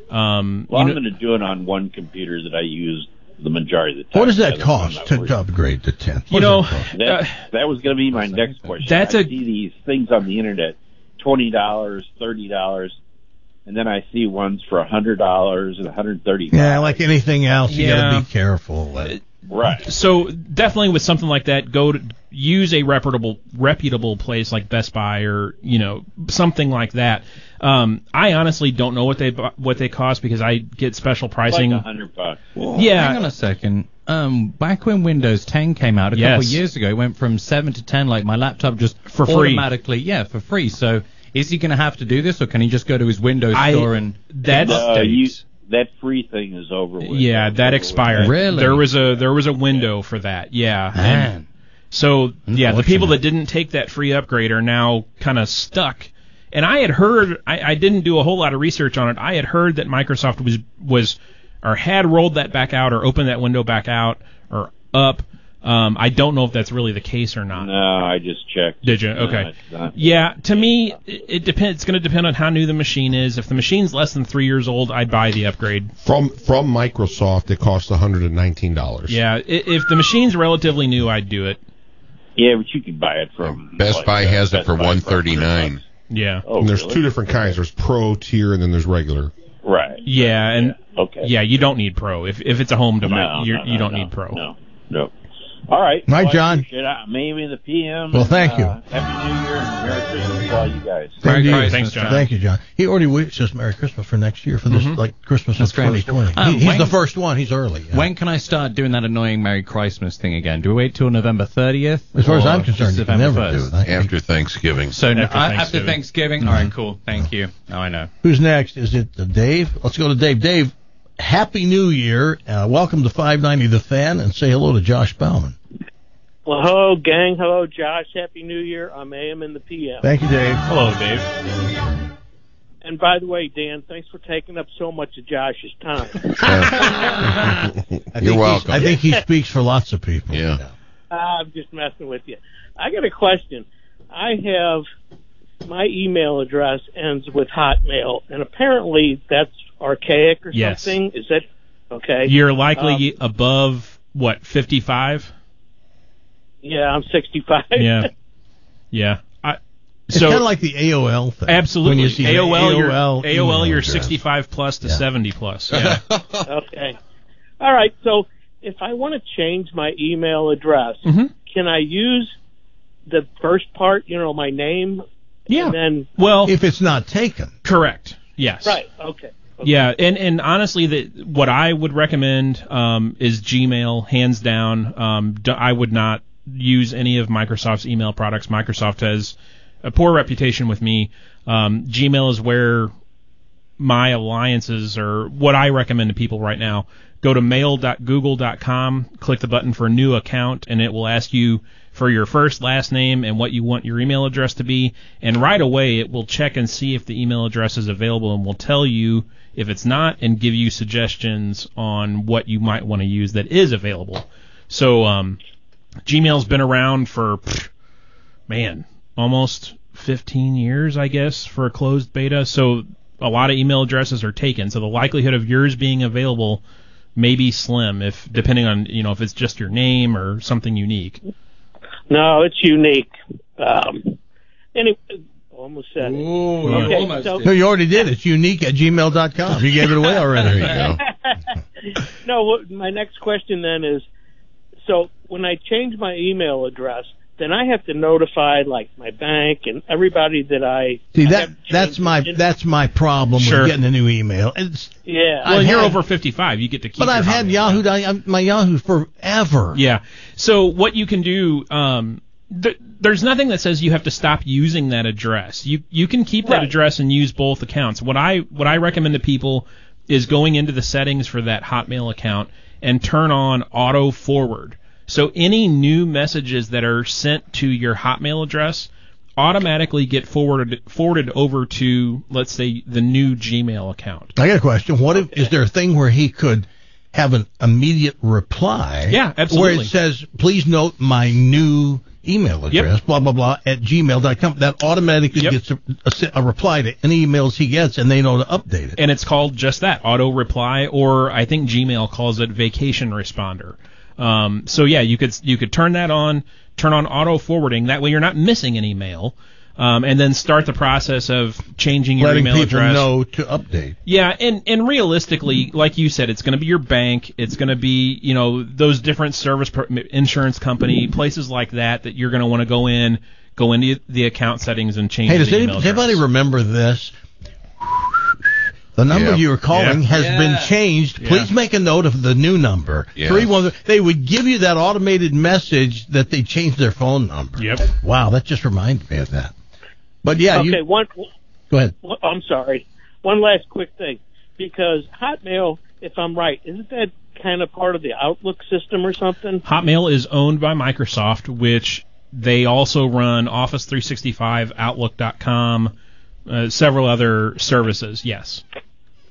Um, Well, you I'm know- going to do it on one computer that I use the majority of the time. What does that The other one cost not to working. upgrade to ten? You What know, does that cost? That, uh, that was going to be my next question. That's I a- see these things on the internet, twenty dollars, thirty dollars, and then I see ones for one hundred dollars and one hundred thirty dollars. Yeah, like anything else, you got Yeah. to be careful. Right. So definitely with something like that, go to use a reputable reputable place like Best Buy or you know something like that. Um, I honestly don't know what they bu- what they cost because I get special pricing. Like a hundred bucks. Yeah. Hang on a second. Um, back when Windows ten came out a couple Yes. of years ago, it went from seven to ten. Like my laptop just For free. automatically, yeah, for free. So is he going to have to do this, or can he just go to his Windows I- store and that's Uh, update? you, that free thing is over with. Yeah, That's that over with. expired. Really? There was a there was a window for that. Yeah. And Man. so yeah, the people Unfortunate. that didn't take that free upgrade are now kind of stuck. And I had heard I, I didn't do a whole lot of research on it. I had heard that Microsoft was was or had rolled that back out or opened that window back out or up. Um, I don't know if that's really the case or not. No, I just checked. Did you? Okay. No, yeah, to me, it, it depends. It's going to depend on how new the machine is. If the machine's less than three years old, I'd buy the upgrade. From from Microsoft, it costs one hundred nineteen dollars. Yeah, i- if the machine's relatively new, I'd do it. Yeah, but you can buy it from Best like, Buy uh, has Best it for Buy one thirty-nine. Yeah. Oh, and there's really? two different kinds. There's Pro tier, and then there's regular. Right. Yeah, and Yeah. Okay. yeah, you don't need Pro. If if it's a home device, No, you're, no, you no, don't no, need Pro. No. No. All right. Hi, well, I John. appreciate it. Maybe the P M. Well, and, thank uh, you. Happy New Year and Merry Christmas to all you guys. Thank you. Christmas, Thanks, John. Thank you, John. He already wished us Merry Christmas for next year, for this, Mhm. like, Christmas That's of great. twenty twenty. Um, He- he's when- the first one. He's early. yeah. When can I start doing that annoying Merry Christmas thing again? Do we wait till November thirtieth? As far as or I'm concerned, just you can November never do first? it. I- After Thanksgiving. So After after, uh, after Thanksgiving. Thanksgiving? All right, cool. Thank you. Now I know. Who's next? Is it uh, Dave? Let's go to Dave. Dave, Happy New Year. Uh, welcome to five ninety The Fan, and say hello to Josh Bauman. Well, hello, gang. Hello, Josh. Happy New Year. I'm A M in the P M. Thank you, Dave. Hello, Dave. And by the way, Dan, thanks for taking up so much of Josh's time. I think You're he's- welcome. I think he speaks for lots of people. Yeah. I'm just messing with you. I got a question. I have my email address ends with Hotmail, and apparently that's archaic or Yes. something. Is that okay? You're likely Um, above what fifty-five? yeah, I'm sixty-five. Yeah. Yeah. I, It's so kind of like the A O L thing. absolutely. When you see A O L, the you're, A O L A O L, email you're address. sixty-five plus to Yeah. seventy plus. Yeah. Okay. All right. So if I want to change my email address, Mhm. can I use the first part? You know, my name. Yeah. And then Well, If it's not taken. correct. Yes. right. Okay. Okay. Yeah, and, and honestly, the, what I would recommend um, is Gmail, hands down. Um, d- I would not use any of Microsoft's email products. Microsoft has a poor reputation with me. Um, Gmail is where my alliances are, what I recommend to people right now. Go to mail dot google dot com, click the button for a new account, and it will ask you for your first, last name, and what you want your email address to be. And right away, it will check and see if the email address is available and will tell you if it's not and give you suggestions on what you might want to use that is available. So um, Gmail's been around for, pff, man, almost fifteen years, I guess, for a closed beta. So a lot of email addresses are taken. So the likelihood of yours being available may be slim, if depending on, you know, if it's just your name or something unique. No, it's unique. Um, anyway, almost said it. Ooh, Okay, almost so- No, you already did. It's unique at gmail dot com. You gave it away already. There you go. No, what, my next question then is, so when I change my email address, then I have to notify like my bank and everybody that I See I that have that's changed my it. that's my problem Sure. with getting a new email. It's, Yeah. Well, I've you're had- over fifty-five. You get to keep. but your I've had Hotmail Yahoo account. I, my Yahoo forever. Yeah. So what you can do, um, th- there's nothing that says you have to stop using that address. You you can keep that Right. address and use both accounts. What I what I recommend to people is going into the settings for that Hotmail account and turn on auto forward. So any new messages that are sent to your Hotmail address automatically get forwarded forwarded over to, let's say, the new Gmail account. I got a question. What if is there a thing where he could have an immediate reply? Yeah, absolutely. Where it says, "Please note my new email address, blah blah blah at gmail dot com." That automatically Yep. gets a, a, a reply to any emails he gets, and they know to update it. And it's called just that, auto reply, or I think Gmail calls it vacation responder. Um, so yeah, you could you could turn that on, turn on auto forwarding. That way you're not missing any mail, um, and then start the process of changing your Letting email people address. know to update. Yeah, and and realistically, like you said, it's going to be your bank. It's going to be, you know, those different service pro- insurance company places like that that you're going to want to go in, go into the account settings and change. Hey, does the any, email does anybody address. remember this? The number Yeah. you were calling Yeah. has Yeah. been changed. Yeah. Please make a note of the new number. Yeah. Three one. They would give you that automated message that they changed their phone number. Yep. Wow, that just reminded me of that. But yeah, Okay, you one. go ahead. Well, I'm sorry. One last quick thing, because Hotmail, if I'm right, isn't that kind of part of the Outlook system or something? Hotmail is owned by Microsoft, which they also run Office three sixty-five, Outlook dot com, uh, several other services. Yes.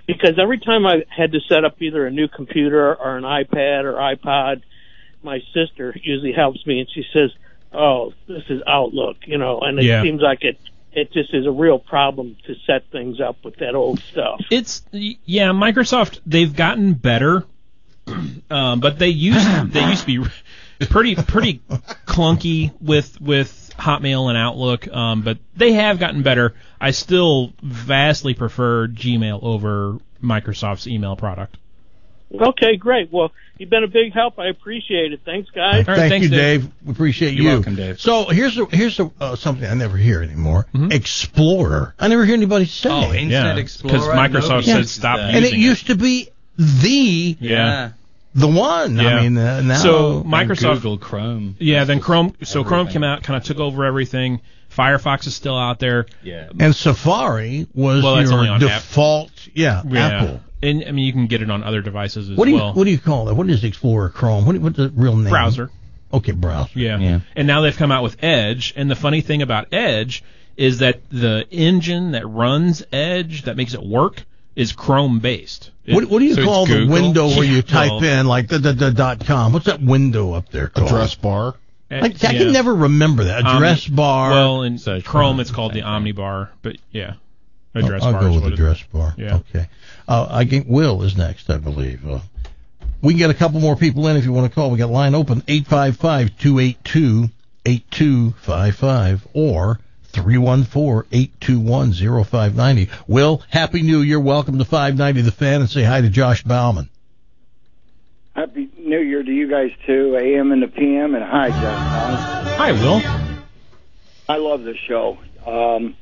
because every time I had to set up either a new computer or an iPad or iPod, my sister usually helps me, and she says, "Oh, this is Outlook," you know, and it Yeah. seems like it it just is a real problem to set things up with that old stuff. It's yeah, Microsoft, they've gotten better, um, but they used they used to be pretty pretty clunky with with Hotmail and Outlook, um, but they have gotten better. I still vastly prefer Gmail over Microsoft's email product. Okay, great. Well, you've been a big help. I appreciate it. Thanks, guys. Thank you, Dave. We appreciate You're you. welcome, Dave. So here's a, here's a, uh, something I never hear anymore. Mm-hmm. Explorer. I never hear anybody say. Oh, Internet Yeah, Explorer. 'cause Microsoft nobody said uses stop that. And it using used to be the Yeah. the one. Yeah. I mean, uh, now So And Microsoft, Google Chrome. yeah, then Chrome. So Chrome Everything. came out, kind of took over everything. Firefox is still out there. Yeah. and Safari was Well, that's your only on App. default. Yeah, Yeah. Apple. And I mean, you can get it on other devices as What do you well. what do you call that? What is Explorer Chrome? What what's the real name? Browser. Okay, browser. Yeah. Yeah. And now they've come out with Edge, and the funny thing about Edge is that the engine that runs Edge that makes it work is Chrome based. What, what do you So it's call the Google? window where you Yeah, type well- in like the, the, the dot com? What's that window up there called? Address bar. I, I can never remember that. Address Omni- bar. Well, in Search Chrome bar. it's called the Same thing. Omnibar, but yeah, I'll, address I'll bar. go is with what it- address bar. Yeah. Okay. Uh, I think Will is next, I believe. Uh, we can get a couple more people in if you want to call. We got line open eight five five, two eight two, eight two five five or three one four, eight two one, zero five nine zero. Will, Happy New Year. Welcome to five ninety The Fan, and say hi to Josh Bauman. Happy New Year to you guys too, A M and the P M, and hi, John. Hi, Will. I love this show. Um,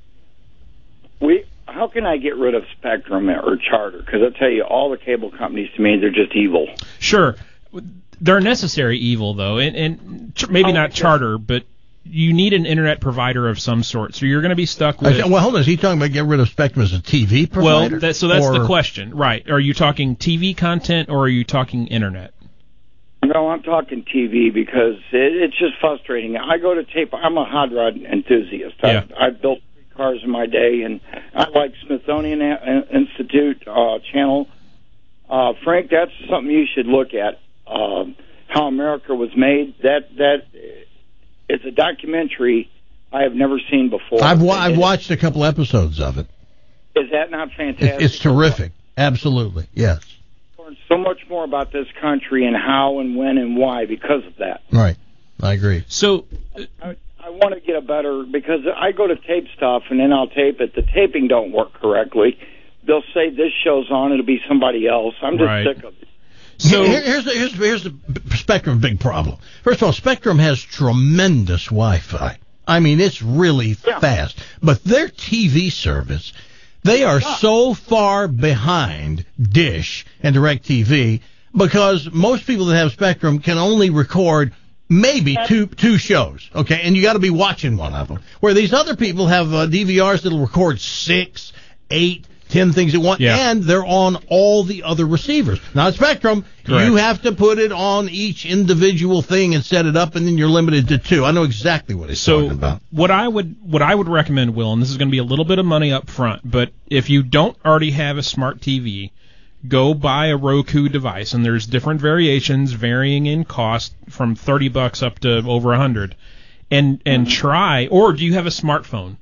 we, how can I get rid of Spectrum or Charter? Because I tell you, all the cable companies to me, they're just evil. Sure, they're necessary evil though, and, and ch- maybe Oh, not yeah. Charter, but you need an internet provider of some sort. So you're going to be stuck with. I, well, hold on. Is he talking about get rid of Spectrum as a T V provider? Well, that, so that's or, the question, right? Are you talking T V content or are you talking internet? No, I'm talking T V because it, it's just frustrating. I go to tape. I'm a hot rod enthusiast. Yeah. I've, I've built cars in my day, and I like Smithsonian A- Institute uh, channel. Uh, Frank, that's something you should look at. Uh, how America was made. That that it's a documentary I have never seen before. I've wa- I've It- watched a couple episodes of it. Is that not fantastic? It's, it's terrific. Absolutely, yes. Learned so much more about this country and how and when and why because of that. Right, I agree. So I, I want to get a better, because I go to tape stuff and then I'll tape it. The taping don't work correctly. They'll say this show's on, it'll be somebody else. I'm just Right. sick of it. So Here, here's the here's, here's the b- Spectrum big problem. First of all, Spectrum has tremendous Wi-Fi. I mean, it's really Yeah. fast. But their T V service, they are so far behind Dish and DirecTV because most people that have Spectrum can only record maybe two two shows, okay, and you got to be watching one of them. Where these other people have uh, D V Rs that'll record six, eight, ten things at once, Yeah. and they're on all the other receivers. Not Spectrum. Correct. You have to put it on each individual thing and set it up, and then you're limited to two. I know exactly what he's So talking about. what I would what I would recommend, Will, and this is going to be a little bit of money up front, but if you don't already have a smart T V, go buy a Roku device, and there's different variations varying in cost from thirty bucks up to over a hundred, and and try. Or do you have a smartphone?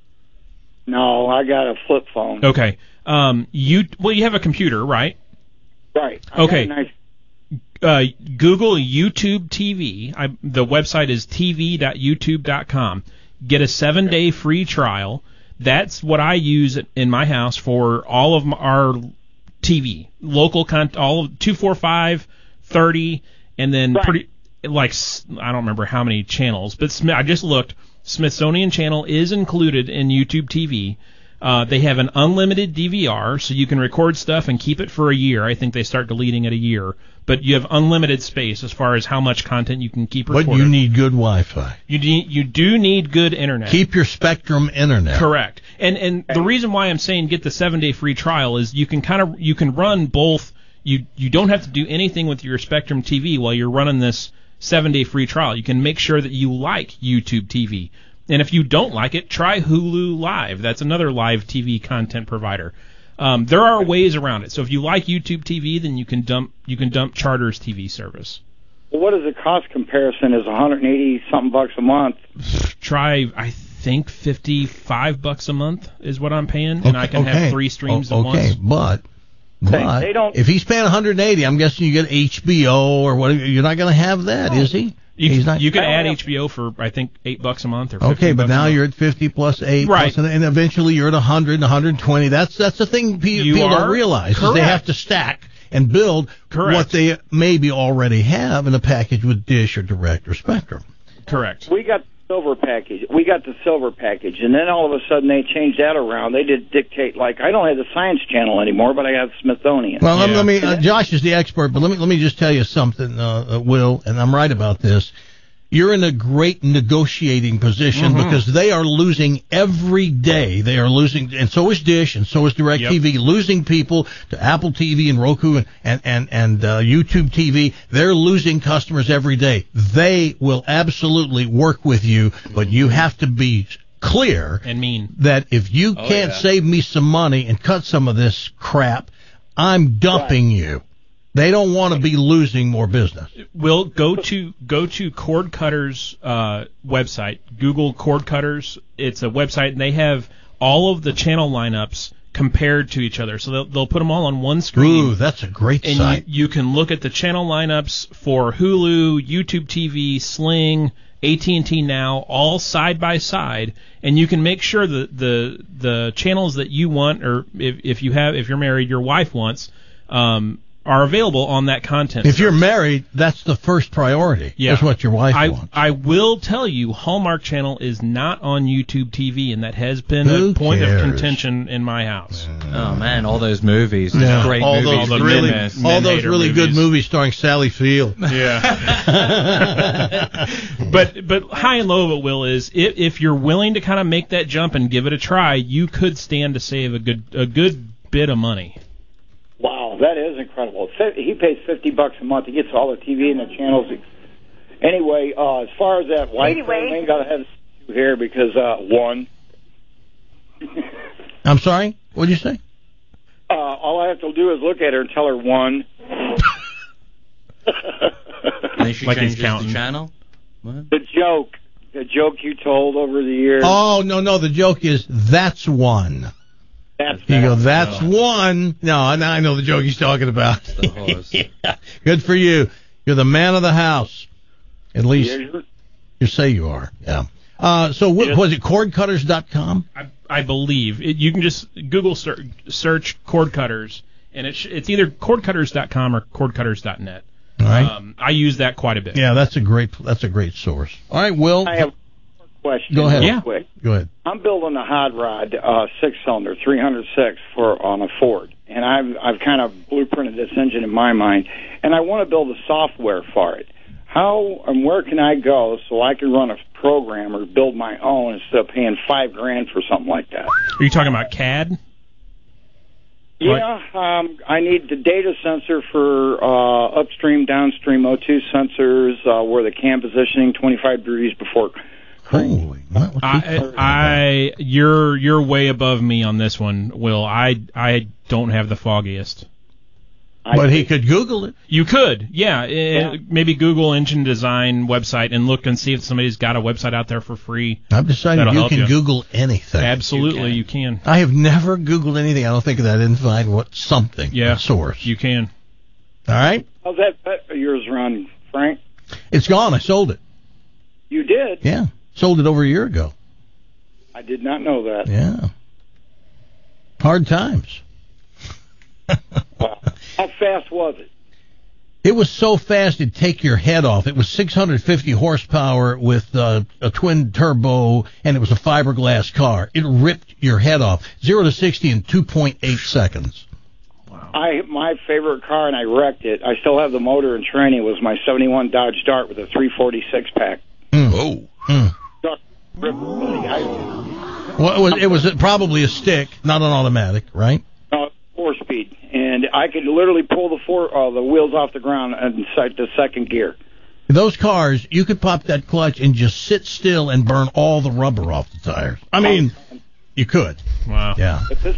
No, I got a flip phone. Okay. Um. You well, you have a computer, right? Right. I Okay. got a nice- Uh, Google YouTube T V. I, the website is t v dot youtube dot com. Get a seven day free trial. That's what I use in my house for all of my, our T V, local content, all of two forty-five, thirty, and then Right. pretty like s- I don't remember how many channels, but Smi- I just looked. Smithsonian Channel is included in YouTube T V. Uh, they have an unlimited D V R, so you can record stuff and keep it for a year. I think they start deleting it a year, but you have unlimited space as far as how much content you can keep recorded. But you need good Wi-Fi. You need, you do need good internet. Keep your Spectrum internet. Correct. And and the reason why I'm saying get the seven day free trial is you can kind of you can run both. You you don't have to do anything with your Spectrum T V while you're running this seven day free trial. You can make sure that you like YouTube T V. And if you don't like it, try Hulu Live. That's another live T V content provider. Um, there are ways around it. So if you like YouTube T V, then you can dump you can dump Charter's T V service. Well, what is the cost comparison? Is one hundred eighty something bucks a month? Try, I think fifty-five bucks a month is what I'm paying, and Okay, I can okay. have three streams O- at once. Okay, but but they don't- if he's paying one hundred eighty, I'm guessing you get H B O or whatever. You're not going to have that, is he? You, He's can- not. you can add H B O for I think eight bucks a month or Okay, fifteen but bucks a now month. you're at fifty plus eight, Right. plus, and, and eventually you're at one hundred and one hundred twenty. That's that's the thing pe- You people are don't realize is they correct. have to stack and build Correct. what they maybe already have in a package with Dish or Direct or Spectrum. Correct. We got the silver package. We got the silver package, and then all of a sudden they changed that around. They did dictate like I don't have the Science Channel anymore, but I have Smithsonian. Well, let, let me. Uh, Josh is the expert, but let me let me just tell you something, uh, uh, Will, and I'm right about this. You're in a great negotiating position Mhm. because they are losing every day. They are losing, and so is Dish, and so is DirecTV, losing people to Apple T V and Roku and and and, and uh, YouTube T V. They're losing customers every day. They will absolutely work with you, but you have to be clear and mean that if you Oh, can't yeah. save me some money and cut some of this crap, I'm dumping you. They don't want to be losing more business. Will go to go to Cord Cutters uh, website. Google Cord Cutters. It's a website, and they have all of the channel lineups compared to each other. So they'll they'll put them all on one screen. Ooh, that's a great and site. You, you can look at the channel lineups for Hulu, YouTube T V, Sling, A T and T Now, all side by side, and you can make sure that the the channels that you want, or if if you have if you're married, your wife wants. Um, are available on that content. If you're married, that's the first priority. Yeah. That's what your wife I, wants. I will tell you, Hallmark Channel is not on YouTube T V, and that has been Who a point cares? of contention in my house. Oh man, all those movies, Yeah. great all movies, those that really, men miss. all those really good movies starring Sally Field. Yeah. but but high and low of it, Will, is if, if you're willing to kind of make that jump and give it a try, you could stand to save a good a good bit of money. Wow, that is incredible. Fi- He pays fifty bucks a month. He gets all the T V and the channels. Anyway, uh, as far as that wife, Anyway. I ain't got to have here because uh, one. I'm sorry? What did you say? Uh, all I have to do is look at her and tell her one. And she Like he's changes counting. the channel. What? The joke, the joke you told over the years. Oh, no, no. The joke is that's one. That's You go, that. that's one. No, now I know the joke he's talking about. The horse. Yeah. Good for you. You're the man of the house. At least Yeah, you say you are. Yeah. Uh, so what, Yeah. was it cord cutters dot com? I, I believe it, you can just Google search, search cord cutters, and it's it's either cord cutters dot com or cord cutters dot net. All right. Um, I use that quite a bit. Yeah, that's a great that's a great source. All right, Will. I have one question. Go ahead. real Yeah. Quick. Go ahead. I'm building a hot rod, uh, six cylinder, three hundred six for on a Ford, and I've I've kind of blueprinted this engine in my mind, and I want to build a software for it. How and where can I go so I can run a program or build my own instead of paying five grand for something like that? Are you talking about C A D? Yeah, um, I need the data sensor for uh, upstream, downstream O two sensors, uh, where the cam positioning twenty-five degrees before. Holy, what was he I, talking about? I you're you're way above me on this one, Will. I I don't have the foggiest. But he could Google it. You could, yeah, eh, maybe Google engine design website and look and see if somebody's got a website out there for free. I've decided That'll you help can you. Google anything. Absolutely, you can. I have never Googled anything. I don't think that I didn't find what something. Yeah, a source. You can. All right. How's that bet of yours run, Frank? It's gone. I sold it. You did? Yeah. Sold it over a year ago. I did not know that. Yeah. Hard times. Wow. How fast was it? It was so fast it'd take your head off. It was six hundred fifty horsepower with uh, a twin turbo, and it was a fiberglass car. It ripped your head off. Zero to sixty in two point eight seconds. I my favorite car, and I wrecked it. I still have the motor and training. Was my seventy-one Dodge Dart with a three forty-six pack. Mm. Oh. Mm. Ripped really high. Well, it was, it was probably a stick, not an automatic, right? Uh, four speed, and I could literally pull the four uh, the wheels off the ground and set the second gear. Those cars, you could pop that clutch and just sit still and burn all the rubber off the tires. I mean, you could. Wow. Yeah. But this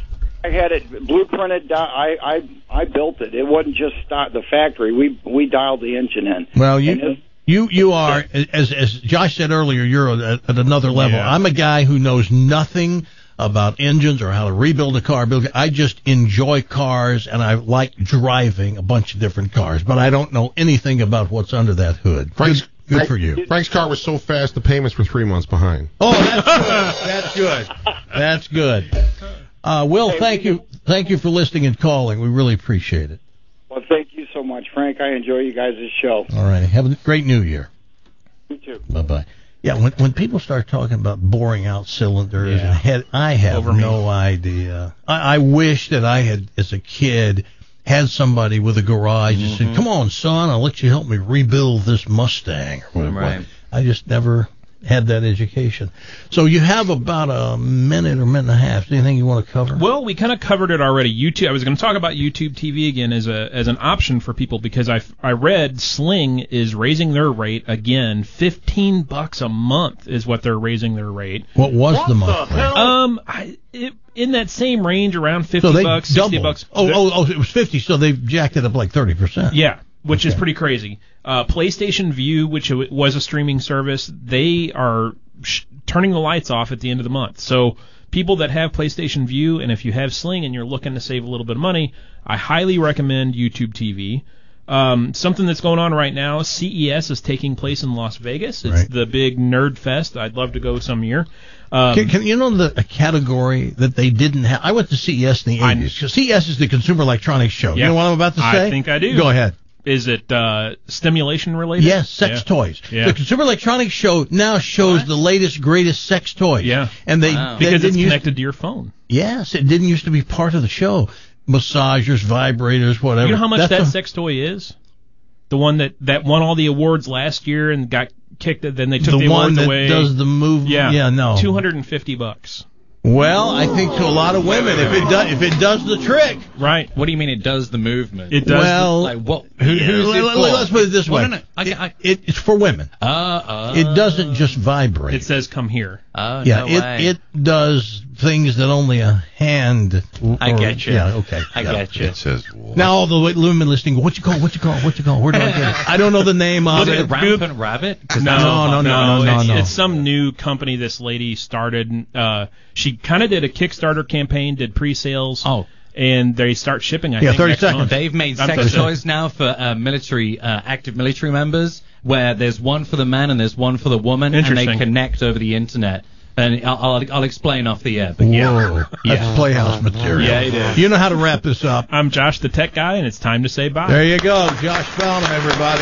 I had it blueprinted. I I I built it. It wasn't just start the factory. We we dialed the engine in. Well, you. And it- You you are, as as Josh said earlier, you're at, at another level. Yeah. I'm a guy who knows nothing about engines or how to rebuild a car. Build. I just enjoy cars, and I like driving a bunch of different cars, but I don't know anything about what's under that hood. Frank's, Good, good Frank, for you. Frank's car was so fast, the payments were three months behind. Oh, that's good. That's good. That's good. Uh, Will, thank you. Thank you for listening and calling. We really appreciate it. Well, thank you so much, Frank. I enjoy you guys' show. All right. Have a great New Year. You too. Bye bye. Yeah, when when people start talking about boring out cylinders Yeah. and head, I have Over me. no idea. I, I wish that I had, as a kid, had somebody with a garage that Mm-hmm. said, "Come on, son, I'll let you help me rebuild this Mustang." Or whatever. Right. I just never had that education. So you have about a minute or minute and a half. Anything you want to cover? Well, we kind of covered it already. YouTube. I was going to talk about YouTube T V again as a as an option for people because I I read Sling is raising their rate again. Fifteen bucks a month is what they're raising their rate. What was the monthly? Um, I, it, in that same range, around fifty So they bucks, sixty doubled. bucks. Oh, oh, oh, it was fifty. So they've jacked it up like thirty percent. Yeah, which is Okay. pretty crazy. Uh, PlayStation View, which it was a streaming service, they are sh- turning the lights off at the end of the month. So people that have PlayStation View, and if you have Sling and you're looking to save a little bit of money, I highly recommend YouTube T V. Um, something that's going on right now, C E S is taking place in Las Vegas. It's Right. the big nerd fest. I'd love to go some year. Um, Can, can you know the a category that they didn't have? I went to C E S in the I- eighties. C E S is the Consumer Electronics Show. Yeah. You know what I'm about to say? I think I do. Go ahead. Is it uh, stimulation related? Yes, sex Yeah. toys. Yeah. The Consumer Electronics Show now shows the latest, greatest sex toys. Yeah. and they, Wow. they Because it's didn't use- connected to your phone. yes, it didn't used to be part of the show. Massagers, vibrators, whatever. You know how much That's that a- sex toy is? The one that, that won all the awards last year and got kicked. Then they took the the, one awards that away. does the move. yeah, yeah, no. two hundred and fifty bucks. Well, I think to a lot of women, if it does, if it does the trick. Right. What do you mean it does the movement? It does. Well, Like what? Who, who's it let, for? us put it this way. Well, no, no, I, I, It, it's for women. uh, uh, It doesn't just vibrate. It says "come here." Oh, yeah, no it way. it does things that only a hand. Or, I get you. Yeah, okay. I yeah. get you. It says what? Now all the women listening, go, what you call? What you call? What you call? Where do I get it? I don't know the name of Was it it. Rampant Rabbit? 'Cause No, that's no, all- no, no, no, it's, no. it's some new company this lady started. Uh, she kind of did a Kickstarter campaign, did pre-sales. Oh. And they start shipping. I Yeah, think thirty next seconds. month. They've made I'm sex sorry. toys now for uh, military, uh, active military members, where there's one for the man and there's one for the woman, and they Interesting. connect over the internet. And I'll, I'll, I'll explain off the air. But Whoa, yeah, that's yeah. Playhouse material. Yeah, it is. You know how to wrap this up. I'm Josh, the tech guy, and it's time to say bye. There you go, Josh Fellman, everybody.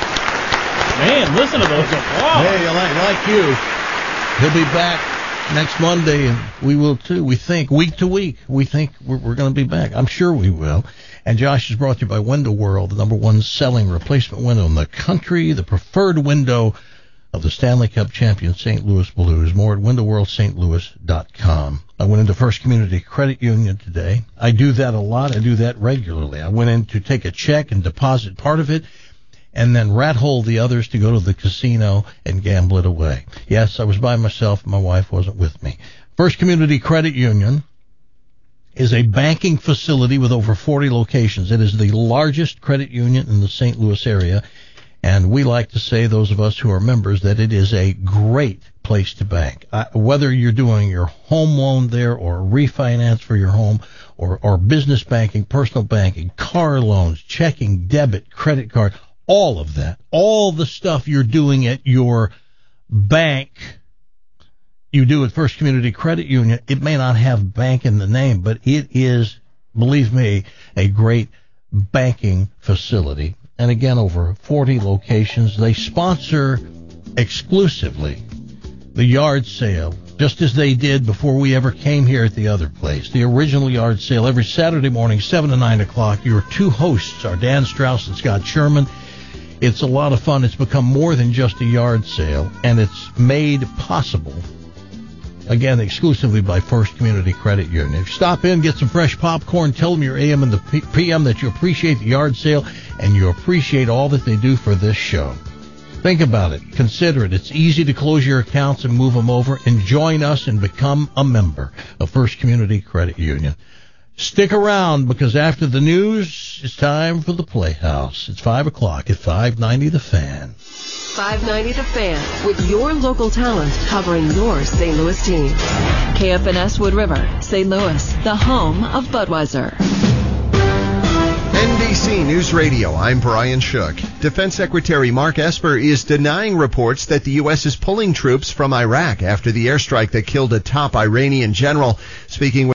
Man, listen to those applause. Hey, like, like you, he'll be back next Monday, and we will too. We think week to week. We think we're, we're going to be back. I'm sure we will. And Josh is brought to you by Window World, the number one selling replacement window in the country, the preferred window of the Stanley Cup champion Saint Louis Blues. More at window world st louis dot com. I went into First Community Credit Union today. I do that a lot. I do that regularly. I went in to take a check and deposit part of it, and then rat hole the others to go to the casino and gamble it away. Yes, I was by myself. My wife wasn't with me. First Community Credit Union is a banking facility with over forty locations. It is the largest credit union in the Saint Louis area, and we like to say, those of us who are members, that it is a great place to bank. Uh, whether you're doing your home loan there or refinance for your home, or, or business banking, personal banking, car loans, checking, debit, credit card, all of that, all the stuff you're doing at your bank, you do at First Community Credit Union. It may not have bank in the name, but it is, believe me, a great banking facility. And again, over forty locations. They sponsor exclusively the yard sale, just as they did before we ever came here at the other place. The original yard sale every Saturday morning, seven to nine o'clock. Your two hosts are Dan Strauss and Scott Sherman. It's a lot of fun. It's become more than just a yard sale, and it's made possible, again, exclusively by First Community Credit Union. If you stop in, get some fresh popcorn, tell them your A M and the P M that you appreciate the yard sale and you appreciate all that they do for this show. Think about it. Consider it. It's easy to close your accounts and move them over and join us and become a member of First Community Credit Union. Stick around, because after the news, it's time for the Playhouse. It's five o'clock at five ninety The Fan. five ninety The Fan, with your local talent covering your Saint Louis team. K F N S Wood River, Saint Louis, the home of Budweiser. N B C News Radio, I'm Brian Shook. Defense Secretary Mark Esper is denying reports that the U S is pulling troops from Iraq after the airstrike that killed a top Iranian general. Speaking with